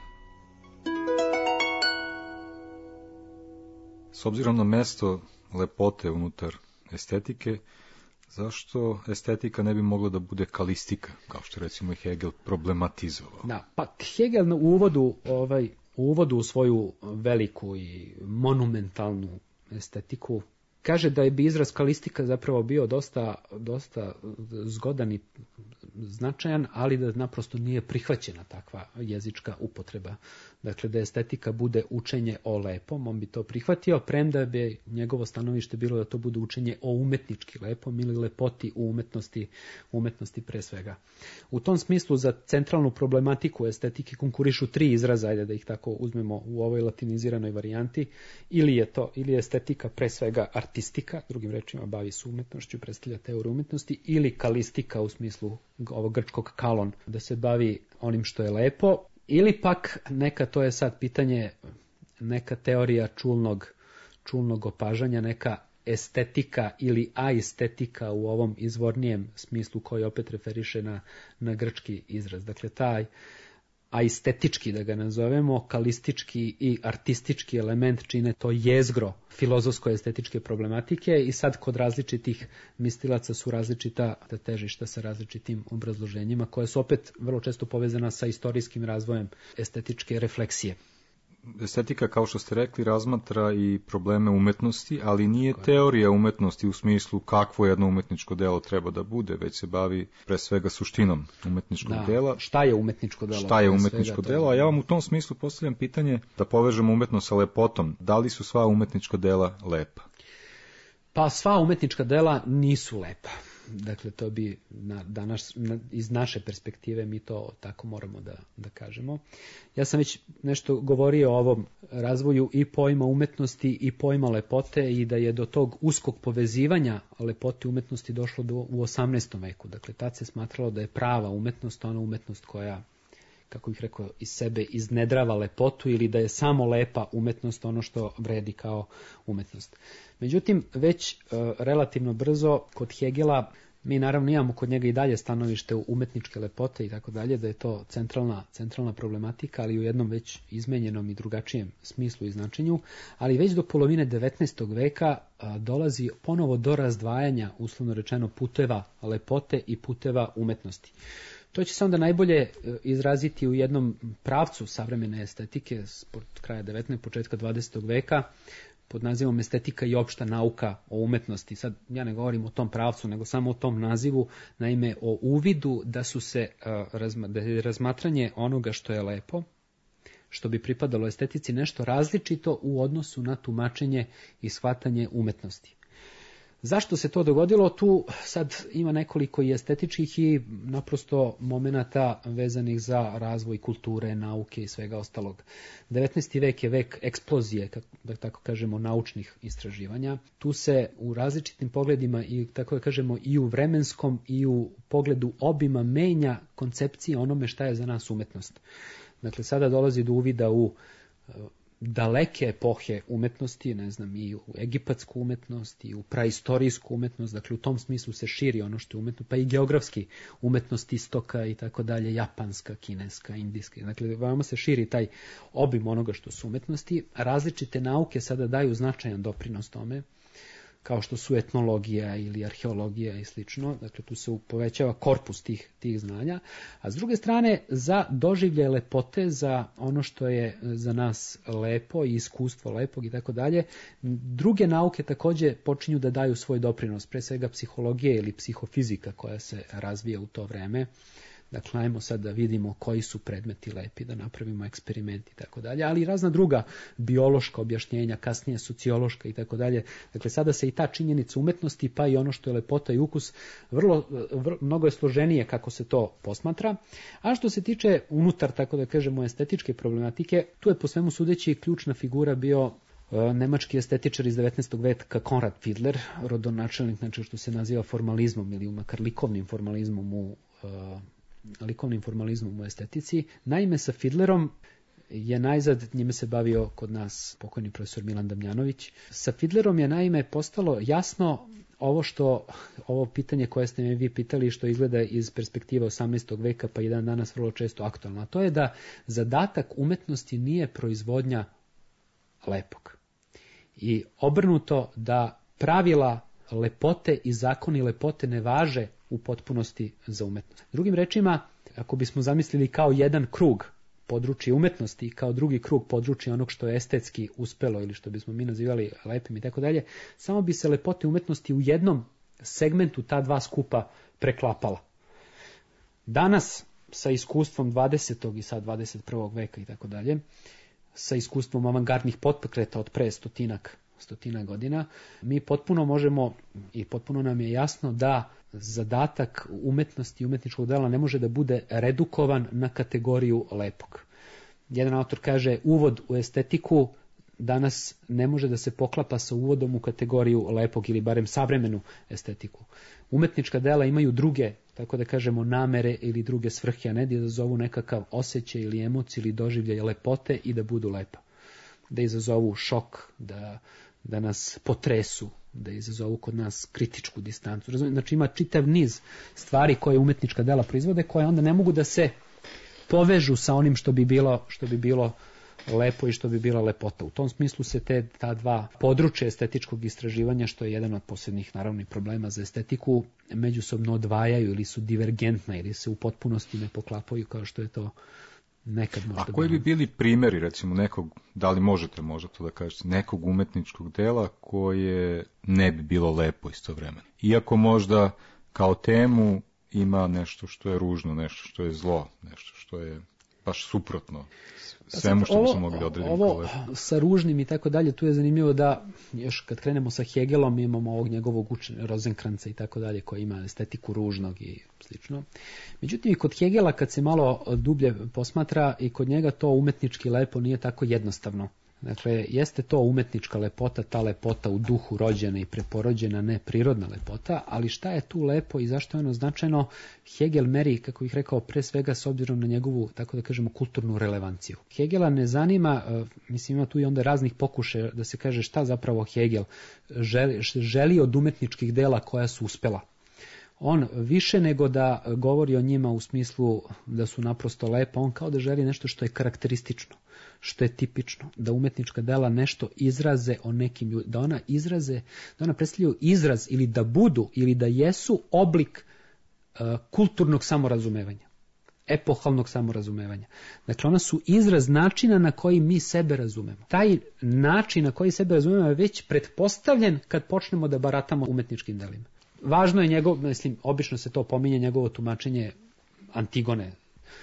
S obzirom na mesto lepote unutar estetike, zašto estetika ne bi mogla da bude kalistika, kao što recimo i Hegel problematizovao? Da, pa Hegel u uvodu, ovaj, u uvodu u svoju veliku i monumentalnu estetiku, kaže da je bi izraz kalistika zapravo bio dosta, dosta zgodan i značajan, ali da naprosto nije prihvaćena takva jezička upotreba. Dakle, da estetika bude učenje o lepom, on bi to prihvatio, premda bi njegovo stanovište bilo da to bude učenje o umetnički lepom ili lepoti u umetnosti, umetnosti pre svega. U tom smislu za centralnu problematiku estetike konkurišu tri izraza, ajde da ih tako uzmemo u ovoj latiniziranoj varijanti, ili je to, ili je estetika pre svega artistika, drugim rečima bavi se umetnošću, predstavlja teoriju umetnosti, ili kalistika u smislu ovog grčkog kalon, da se bavi onim što je lepo, ili pak neka, to je sad pitanje, neka teorija čulnog, čulnog opažanja, neka estetika ili aestetika u ovom izvornijem smislu koji opet referiše na, na grčki izraz. Dakle, taj aestetički, da ga nazovemo, kalistički i artistički element čine to jezgro filozofsko-estetičke problematike i sad kod različitih mislilaca su različita težišta sa različitim obrazloženjima koje su opet vrlo često povezana sa istorijskim razvojem estetičke refleksije. Estetika, kao što ste rekli, razmatra i probleme umetnosti, ali nije teorija umetnosti u smislu kakvo jedno umetničko delo treba da bude, već se bavi pre svega suštinom umetničkog da, dela. Šta je umetničko delo? Šta je umetničko delo? A ja vam u tom smislu postavljam pitanje da povežemo umetnost sa lepotom. Da li su sva umetnička dela lepa? Pa sva umetnička dela nisu lepa. Dakle, to bi na, danas, na, iz naše perspektive mi to tako moramo da, da kažemo. Ja sam već nešto govorio o ovom razvoju i pojma umetnosti i pojma lepote i da je do tog uskog povezivanja lepote umetnosti došlo do, u osamnaestom veku. Dakle, tad se smatralo da je prava umetnost ona umetnost koja, kako bih rekao, iz sebe iznedrava lepotu ili da je samo lepa umetnost ono što vredi kao umetnost. Međutim, već e, relativno brzo kod Hegela, mi naravno imamo kod njega i dalje stanovište umetničke lepote i tako dalje, da je to centralna, centralna problematika, ali u jednom već izmenjenom i drugačijem smislu i značenju, ali već do polovine devetnaestog veka a, dolazi ponovo do razdvajanja, uslovno rečeno, puteva lepote i puteva umetnosti. To će se onda najbolje izraziti u jednom pravcu savremene estetike od kraja devetnaestog. početka dvadesetog veka pod nazivom estetika i opšta nauka o umetnosti. Sad ja ne govorim o tom pravcu, nego samo o tom nazivu, naime o uvidu da su se da je razmatranje onoga što je lepo, što bi pripadalo estetici, nešto različito u odnosu na tumačenje i shvatanje umetnosti. Zašto se to dogodilo? Tu sad ima nekoliko i estetičkih i naprosto momenata vezanih za razvoj kulture, nauke i svega ostalog. devetnaesti vek je vek eksplozije, da tako kažemo, naučnih istraživanja. Tu se u različitim pogledima i tako da kažemo i u vremenskom i u pogledu obima menja koncepcija onome šta je za nas umetnost. Dakle, sada dolazi do uvida u daleke epohe umetnosti, ne znam, i u egipatsku umetnost, i u praistorijsku umetnost, dakle u tom smislu se širi ono što je umetno, pa i geografski umetnost istoka i tako dalje, japanska, kineska, indijska, dakle veoma se širi taj obim onoga što su umetnosti. Različite nauke sada daju značajan doprinos tome, kao što su etnologija ili arheologija i slično, dakle tu se povećava korpus tih, tih znanja, a s druge strane za doživlje lepote, za ono što je za nas lepo i iskustvo lepog i tako dalje, druge nauke također počinju da daju svoj doprinos, pre svega psihologija ili psihofizika koja se razvija u to vreme. Dakle, ajmo sad da vidimo koji su predmeti lepi, da napravimo eksperiment i tako dalje, ali i razna druga biološka objašnjenja, kasnije sociološka i tako dalje. Dakle, sada se i ta činjenica umetnosti, pa i ono što je lepota i ukus, vrlo, vrlo mnogo je složenije kako se to posmatra. A što se tiče unutar, tako da kažemo, estetičke problematike, tu je po svemu sudeći ključna figura bio nemački estetičar iz devetnaestog veka Konrad Fiedler, rodonačelnik, znači što se naziva formalizmom ili makar likovnim formalizmom u likovnim formalizmom u estetici. Naime, sa Fiedlerom je najzad, njime se bavio kod nas pokojni profesor Milan Damjanović, sa Fiedlerom je naime postalo jasno ovo što, ovo pitanje koje ste me vi pitali, što izgleda iz perspektive osamnaestog veka pa i dan danas vrlo često aktualno, a to je da zadatak umetnosti nije proizvodnja lepog. I obrnuto, da pravila lepote i zakoni lepote ne važe u potpunosti za umetnost. Drugim rečima, ako bismo zamislili kao jedan krug područje umetnosti i kao drugi krug područje onog što je estetski uspelo ili što bismo mi nazivali lepim i tako dalje, samo bi se lepote umetnosti u jednom segmentu ta dva skupa preklapala. Danas sa iskustvom dvadesetog i sad dvadeset prvog veka i tako dalje, sa iskustvom avangardnih potpokreta od pre stotinak, stotinak godina, mi potpuno možemo i potpuno nam je jasno da zadatak umetnosti i umetničkog dela ne može da bude redukovan na kategoriju lepog. Jedan autor kaže, uvod u estetiku danas ne može da se poklapa sa uvodom u kategoriju lepog ili barem savremenu estetiku. Umetnička dela imaju druge, tako da kažemo, namere ili druge svrhe, a ne da izazovu nekakav osjećaj ili emociju ili doživljaj lepote i da budu lepa. Da izazovu šok, da, da nas potresu, da izazovu kod nas kritičku distancu. Znači ima čitav niz stvari koje umetnička dela proizvode, koje onda ne mogu da se povežu sa onim što bi bilo, što bi bilo lepo i što bi bila lepota. U tom smislu se te ta dva područja estetičkog istraživanja, što je jedan od posebnih naravnih problema za estetiku, međusobno odvajaju ili su divergentna ili se u potpunosti ne poklapaju kao što je to nekad možda. A koji bi bili primjeri, recimo, nekog, da li možete možda to da kažete, nekog umetničkog dela koje ne bi bilo lepo istovremeno? Iako možda kao temu ima nešto što je ružno, nešto što je zlo, nešto što je baš suprotno svemu što bi se mogli odrediti. Ovo sa ružnim i tako dalje, tu je zanimljivo da još kad krenemo sa Hegelom imamo ovog njegovog učenja Rozenkranca i tako dalje koji ima estetiku ružnog i slično. Međutim i kod Hegela kad se malo dublje posmatra i kod njega to umetnički lepo nije tako jednostavno. Dakle, jeste to umetnička lepota, ta lepota u duhu rođena i preporođena, ne prirodna lepota, ali šta je tu lepo i zašto je ono značajno, Hegel meri, kako bih rekao, pre svega s obzirom na njegovu, tako da kažemo, kulturnu relevanciju. Hegela ne zanima, mislim ima tu i onda raznih pokušaja da se kaže šta zapravo Hegel želi, želi od umetničkih dela koja su uspela. On više nego da govori o njima u smislu da su naprosto lepa, on kao da želi nešto što je karakteristično, što je tipično, da umetnička dela nešto izraze o nekim ljudima, da ona izraze, da ona predstavljaju izraz ili da budu ili da jesu oblik uh, kulturnog samorazumevanja, epohalnog samorazumevanja. Dakle, ona su izraz načina na koji mi sebe razumemo. Taj način na koji sebe razumemo je već pretpostavljen kad počnemo da baratamo umetničkim delima. Važno je njegov, mislim, obično se to pominje, njegovo tumačenje Antigone,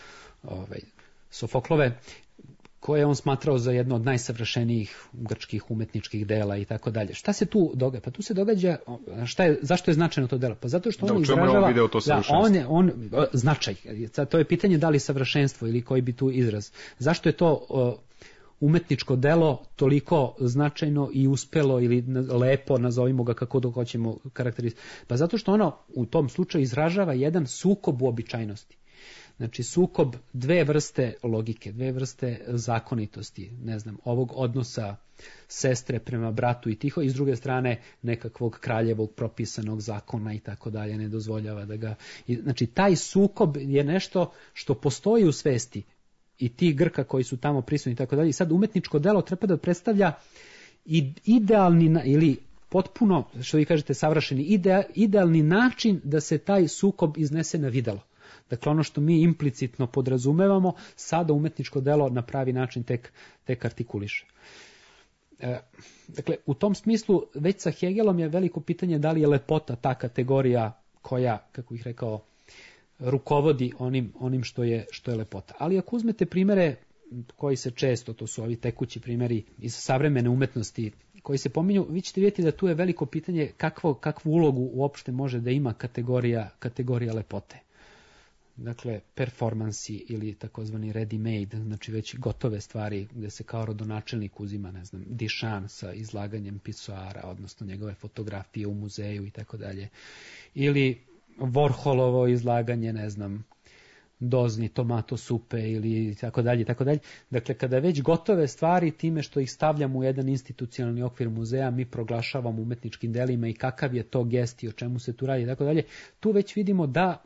ovaj, Sofoklove, koje je on smatrao za jedno od najsavršenijih grčkih umetničkih dela i tako dalje. Šta se tu događa? Pa tu se događa, šta je, zašto je značajno to delo? Pa zato što da, on izražava, video to da, on je, on, značaj, to je pitanje da li savršenstvo ili koji bi tu izraz. Zašto je to umetničko delo toliko značajno i uspelo ili lepo, nazovimo ga kako da hoćemo karakterisati? Pa zato što ono u tom slučaju izražava jedan sukob uobičajnosti. Znači sukob dve vrste logike, dve vrste zakonitosti, ne znam, ovog odnosa sestre prema bratu i tiho i s druge strane nekakvog kraljevog propisanog zakona i tako dalje, ne dozvoljava da ga... Znači taj sukob je nešto što postoji u svesti i ti Grka koji su tamo prisutni i tako dalje. I sad umetničko delo treba da predstavlja idealni ili potpuno, što vi kažete, savršeni, ide, idealni način da se taj sukob iznese na videlo. Dakle, ono što mi implicitno podrazumevamo, sada umetničko delo na pravi način tek, tek artikuliše. E, dakle, u tom smislu, već sa Hegelom je veliko pitanje da li je lepota ta kategorija koja, kako bih rekao, rukovodi onim, onim što je, što je lepota. Ali ako uzmete primere koji se često, to su ovi tekući primjeri iz savremene umetnosti, koji se pominju, vi ćete vidjeti da tu je veliko pitanje kakvo, kakvu ulogu uopšte može da ima kategorija, kategorija lepote. Dakle, performansi ili takozvani ready made, znači već gotove stvari gdje se kao rodonačelnik uzima, ne znam, Dišan sa izlaganjem Pisoara, odnosno njegove fotografije u muzeju i tako dalje. Ili Warholovo izlaganje, ne znam, dozni tomato supe ili tako dalje, tako dalje. Dakle, kada već gotove stvari time što ih stavljamo u jedan institucionalni okvir muzeja, mi proglašavamo umetničkim delima i kakav je to gest i o čemu se tu radi i tako dalje, tu već vidimo da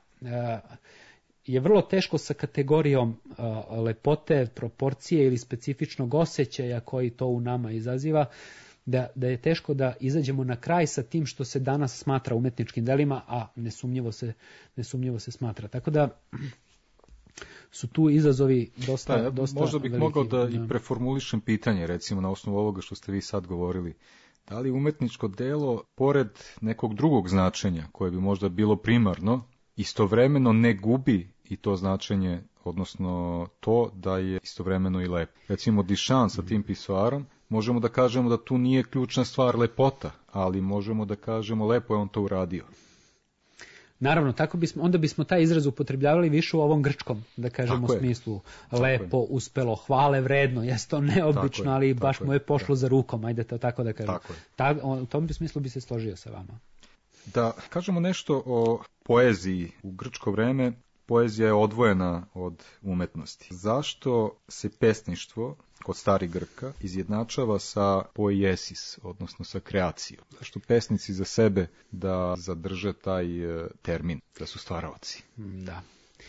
je vrlo teško sa kategorijom lepote, proporcije ili specifičnog osjećaja koji to u nama izaziva, da, da je teško da izađemo na kraj sa tim što se danas smatra umetničkim delima, a nesumnjivo se, nesumnjivo se smatra. Tako da su tu izazovi dosta, Da, dosta možda bih veliki. mogao da i preformulišem pitanje, recimo na osnovu ovoga što ste vi sad govorili. Da li umetničko delo, pored nekog drugog značenja, koje bi možda bilo primarno, istovremeno ne gubi i to značenje, odnosno to da je istovremeno i lepo. Recimo Duchamp sa tim pisoarom, možemo da kažemo da tu nije ključna stvar lepota, ali možemo da kažemo lepo je on to uradio. Naravno, tako bismo, onda bismo taj izraz upotrebljavali više u ovom grčkom, da kažemo, Tako je. smislu. Tako Lepo, je. uspelo, hvale vredno, jeste to neobično, Tako je, ali tako baš je, mu je pošlo da. za rukom, ajde to tako da kažem. Tako je. Ta, u tom smislu bi se složio sa vama. Da kažemo nešto o poeziji. U grčko vreme poezija je odvojena od umetnosti. Zašto se pesništvo kod starih Grka izjednačava sa poiesis, odnosno sa kreacijom? Zašto pesnici za sebe da zadrže taj e, termin, da su stvaraoci? Da.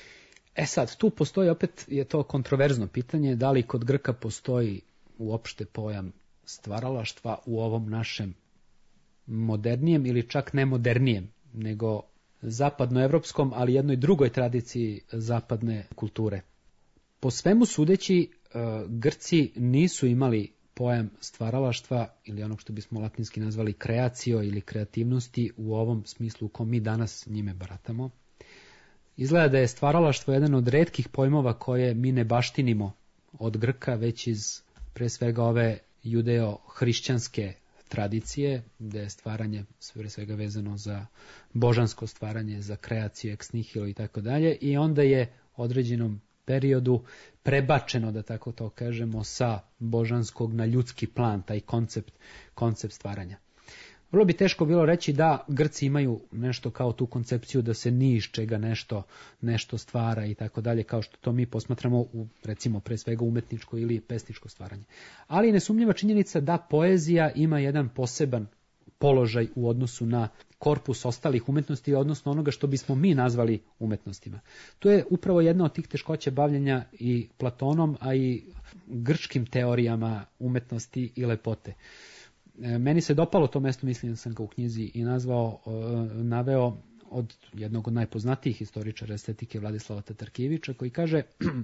E sad, tu postoji, opet je to kontroverzno pitanje, da li kod Grka postoji uopšte pojam stvaralaštva u ovom našem modernijem ili čak ne modernijem, nego zapadnoevropskom, ali jednoj drugoj tradiciji zapadne kulture. Po svemu sudeći, Grci nisu imali pojam stvaralaštva ili onog što bismo latinski nazvali kreacio ili kreativnosti u ovom smislu u kom mi danas njime baratamo. Izgleda da je stvaralaštvo jedan od retkih pojmova koje mi ne baštinimo od Grka, već iz pre svega ove judeo-hrišćanske tradicije, gde je stvaranje pre svega vezano za božansko stvaranje, za kreaciju ex nihilo i tako dalje, i onda je određenom periodu prebačeno, da tako to kažemo, sa božanskog na ljudski plan, taj koncept, koncept stvaranja. Vrlo bi teško bilo reći da Grci imaju nešto kao tu koncepciju da se ni iz čega nešto, nešto stvara i tako dalje, kao što to mi posmatramo u, recimo, pre svega umetničko ili pesničko stvaranje. Ali nesumnjiva činjenica da poezija ima jedan poseban položaj u odnosu na korpus ostalih umetnosti, odnosno onoga što bismo mi nazvali umetnostima. To je upravo jedna od tih teškoća bavljenja i Platonom, a i grčkim teorijama umetnosti i lepote. Meni se dopalo to mesto, mislim da sam ga u knjizi i nazvao, naveo od jednog od najpoznatijih historičara estetike Vladislava Tatarkijevića, koji kaže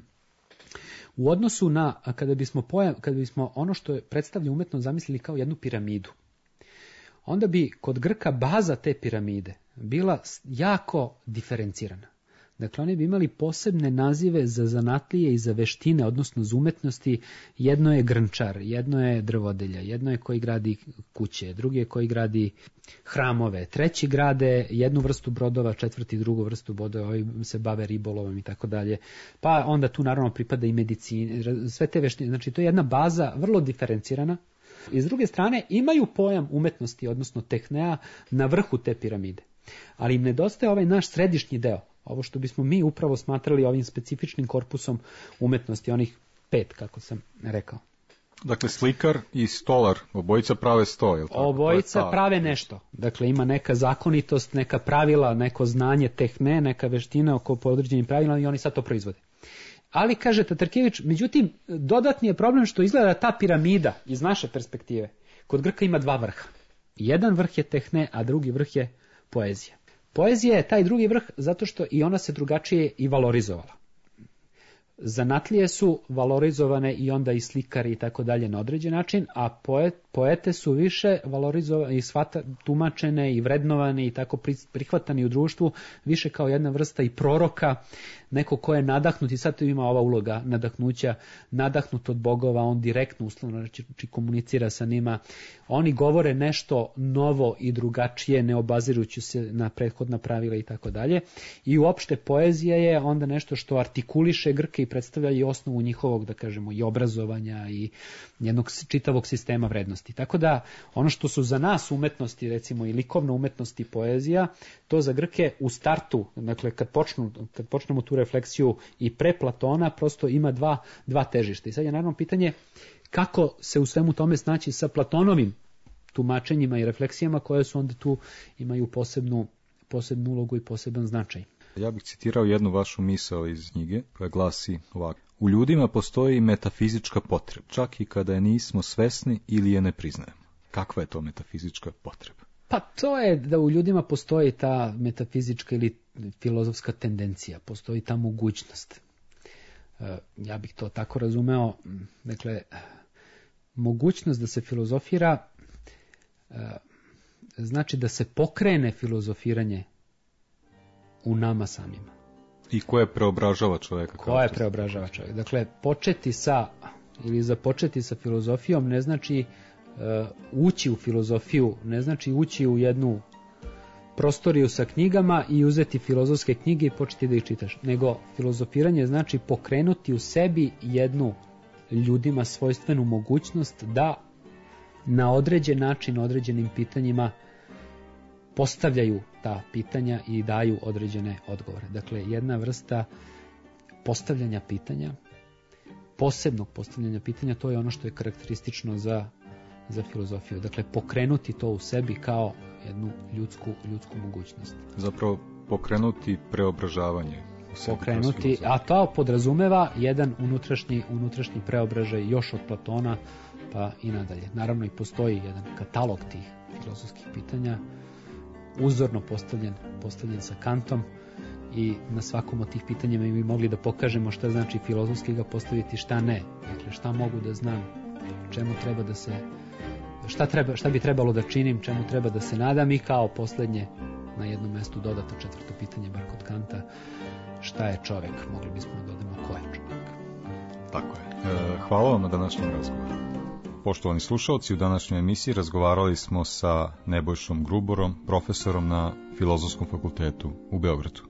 u odnosu na, kada bismo, pojam, kada bismo ono što je predstavlja umetnost zamislili kao jednu piramidu, onda bi kod Grka baza te piramide bila jako diferencirana. Dakle, oni bi imali posebne nazive za zanatlije i za veštine, odnosno za umetnosti. Jedno je grnčar, jedno je drvodelja, jedno je koji gradi kuće, drugi je koji gradi hramove, treći grade jednu vrstu brodova, četvrti drugu vrstu brodova, ovi se bave ribolovom i tako dalje. Pa onda tu naravno pripada i medicina, sve te veštine. Znači, to je jedna baza vrlo diferencirana. I s druge strane imaju pojam umetnosti, odnosno tehnea, na vrhu te piramide. Ali im nedostaje ovaj naš središnji deo, ovo što bismo mi upravo smatrali ovim specifičnim korpusom umetnosti, onih pet, kako sam rekao. Dakle, slikar i stolar, obojica prave sto, je li tako? Obojica prave nešto. Dakle, ima neka zakonitost, neka pravila, neko znanje tehne, neka veština oko podređenih pravila i oni sad to proizvode. Ali, kaže Tatarkijević, međutim, dodatni je problem što izgleda ta piramida iz naše perspektive. Kod Grka ima dva vrha. Jedan vrh je tehne, a drugi vrh je poezija. Poezija je taj drugi vrh zato što i ona se drugačije i valorizovala. Zanatlije su valorizovane i onda i slikari i tako dalje na određen način, a poet, poete su više valorizovane i shvata, tumačene i vrednovane i tako prihvatani u društvu više kao jedna vrsta i proroka, neko ko je nadahnut, i sad tu ima ova uloga nadahnuća, nadahnut od bogova, on direktno uslovno reći komunicira sa njima, oni govore nešto novo i drugačije, ne obazirujući se na prethodna pravila i tako dalje. I uopšte poezija je onda nešto što artikuliše Grke i predstavlja i osnovu njihovog, da kažemo, i obrazovanja i jednog čitavog sistema vrednosti. Tako da ono što su za nas umetnosti, recimo i likovna umetnost i poezija, to za Grke u startu, dakle kad, počnu, kad počnemo tu refleksiju i pre Platona, prosto ima dva, dva težišta. I sad je naravno pitanje kako se u svemu tome snaći sa Platonovim tumačenjima i refleksijama koje su onda tu imaju posebnu, posebnu ulogu i poseban značaj. Ja bih citirao jednu vašu misao iz knjige koja glasi ovako. U ljudima postoji metafizička potreba, čak i kada je nismo svesni ili je ne priznajemo. Kakva je to metafizička potreba? Pa to je da u ljudima postoji ta metafizička ili filozofska tendencija, postoji ta mogućnost. Ja bih to tako razumeo, dakle, mogućnost da se filozofira znači da se pokrene filozofiranje u nama samima. I koje preobražava čovjeka? Koje preobražava čovjeka? Dakle, početi sa, ili započeti sa filozofijom ne znači uh, ući u filozofiju, ne znači ući u jednu prostoriju sa knjigama i uzeti filozofske knjige i početi da ih čitaš. Nego filozofiranje znači pokrenuti u sebi jednu ljudima svojstvenu mogućnost da na određen način, određenim pitanjima postavljaju ta pitanja i daju određene odgovore. Dakle, jedna vrsta postavljanja pitanja, posebnog postavljanja pitanja, to je ono što je karakteristično za, za filozofiju. Dakle, pokrenuti to u sebi kao jednu ljudsku, ljudsku mogućnost. Zapravo pokrenuti preobražavanje. Pokrenuti, a to podrazumeva jedan unutrašnji, unutrašnji preobražaj još od Platona pa i nadalje. Naravno i postoji jedan katalog tih filozofskih pitanja, uzorno postavljen, postavljen sa Kantom i na svakom od tih pitanja mi bi mogli da pokažemo šta znači filozofski ga postaviti, šta ne. Dakle, šta mogu da znam, čemu treba da se, šta, treba, šta bi trebalo da činim, čemu treba da se nadam i kao poslednje na jednom mestu dodato četvrto pitanje, bar kod Kanta, šta je čovjek, mogli bismo da dodamo ko je čovjek. Tako je. E, hvala vam na današnjem razgovoru. Poštovani slušalci, u današnjoj emisiji razgovarali smo sa Nebojšom Gruborom, profesorom na Filozofskom fakultetu u Beogradu.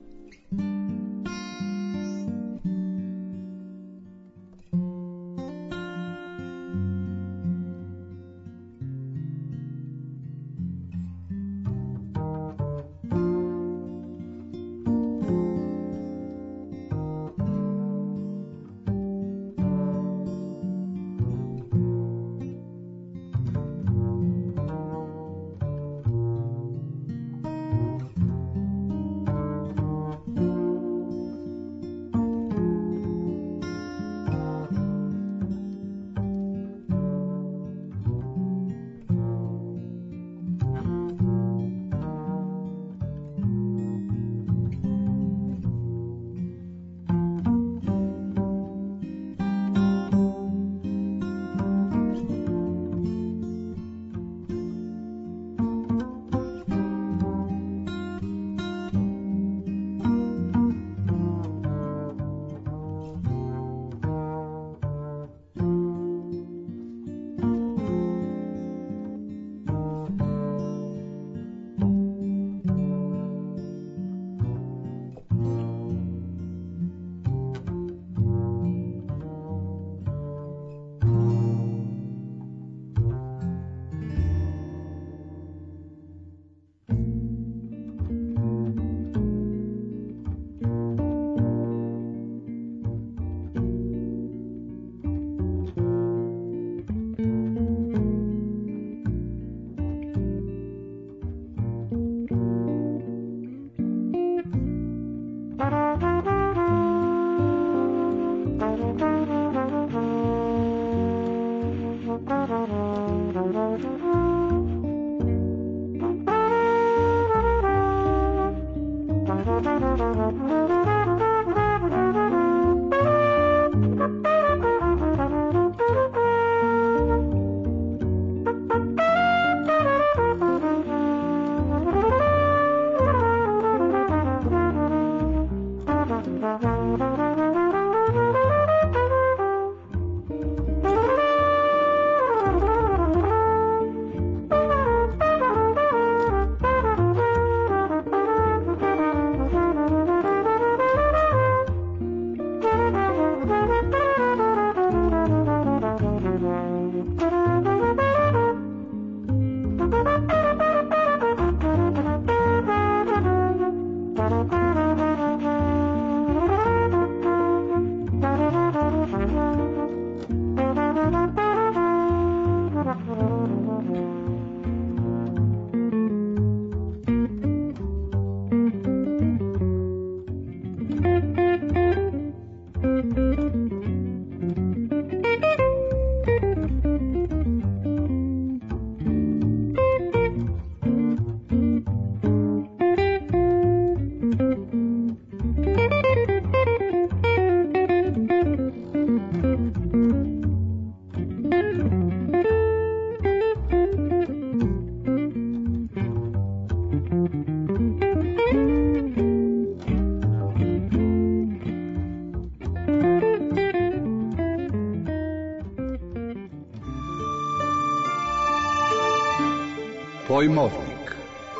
Pojmovnik.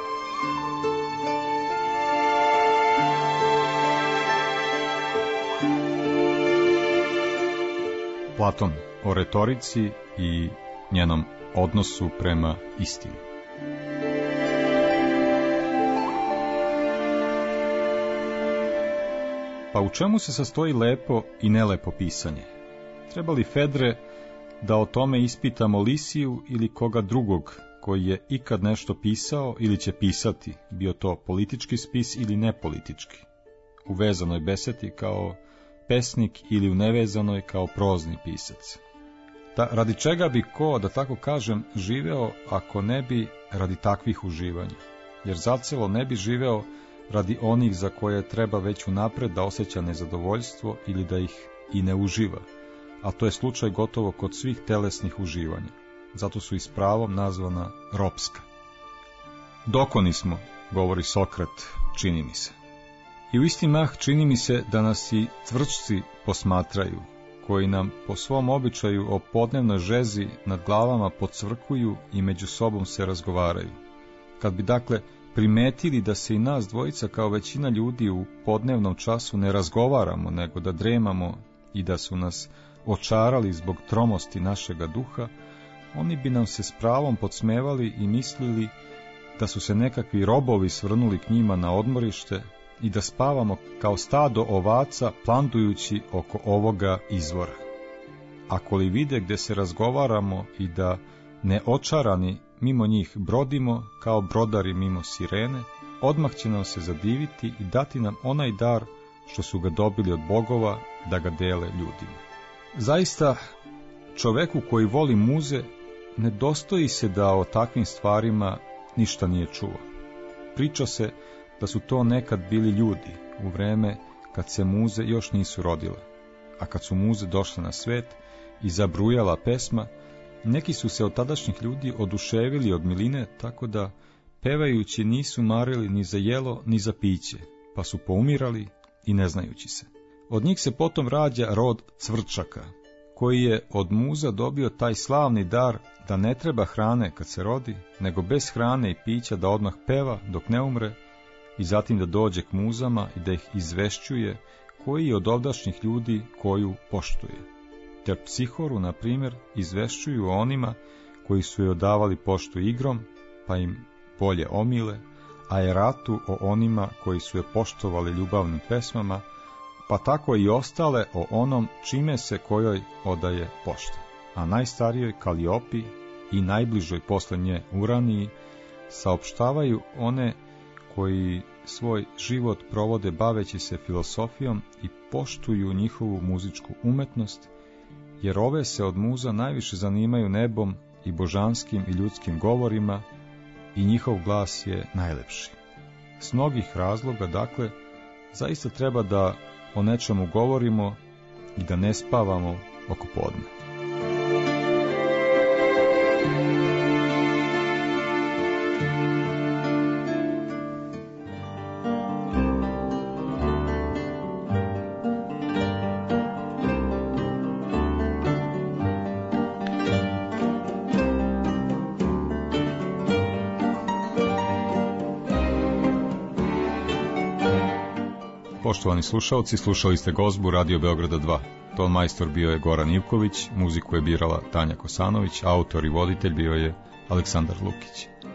Platon o retorici i njenom odnosu prema istini. Pa u čemu se sastoji lepo i nelepo pisanje? Treba li Fedre da o tome ispitamo Lisiju ili koga drugog koji je ikad nešto pisao ili će pisati, bio to politički spis ili nepolitički, u vezanoj besedi kao pesnik ili u nevezanoj kao prozni pisac? Ta, radi čega bi ko, da tako kažem, živeo ako ne bi radi takvih uživanja? Jer zacelo ne bi živeo radi onih za koje treba već unapred da osjeća nezadovoljstvo ili da ih i ne uživa, a to je slučaj gotovo kod svih telesnih uživanja. Zato su i s pravom nazvana ropska. Dokoni smo, govori Sokrat, čini mi se. I u isti mah čini mi se da nas i cvrčci posmatraju, koji nam po svom običaju o podnevnoj žezi nad glavama podcvrkuju i među sobom se razgovaraju. Kad bi dakle primetili da se i nas dvojica kao većina ljudi u podnevnom času ne razgovaramo, nego da dremamo i da su nas očarali zbog tromosti našega duha, oni bi nam se s pravom podsmevali i mislili da su se nekakvi robovi svrnuli k njima na odmorište i da spavamo kao stado ovaca plandujući oko ovoga izvora. Ako li vide gde se razgovaramo i da neočarani mimo njih brodimo kao brodari mimo sirene, odmah će nam se zadiviti i dati nam onaj dar što su ga dobili od bogova da ga dele ljudima. Zaista, čoveku koji voli muze, ne dostoji se da o takvim stvarima ništa nije čuo. Priča se da su to nekad bili ljudi u vreme kad se muze još nisu rodile, a kad su muze došle na svet i zabrujala pesma, neki su se od tadašnjih ljudi oduševili od miline, tako da pevajući nisu marili ni za jelo ni za piće, pa su poumirali i ne znajući se. Od njih se potom rađa rod cvrčaka, koji je od muza dobio taj slavni dar da ne treba hrane kad se rodi, nego bez hrane i pića da odmah peva dok ne umre i zatim da dođe k muzama i da ih izvešćuje koji od ovdašnjih ljudi koju poštuje. Ter Psihoru, na primjer, izvešćuju o onima koji su joj odavali poštu igrom, pa im bolje omile, a Eratu o onima koji su je poštovali ljubavnim pesmama, pa tako i ostale o onom čime se kojoj odaje pošta. A najstarijoj Kaliopi i najbližoj posle nje Uraniji saopštavaju one koji svoj život provode baveći se filosofijom i poštuju njihovu muzičku umetnost, jer ove se od muza najviše zanimaju nebom i božanskim i ljudskim govorima i njihov glas je najlepši. S mnogih razloga, dakle, zaista treba da o nečemu govorimo i da ne spavamo oko podne. Poštovani slušalci, slušali ste Gozbu Radio Beograda dva. Ton majstor bio je Goran Ivković, muziku je birala Tanja Kosanović, autor i voditelj bio je Aleksandar Lukić.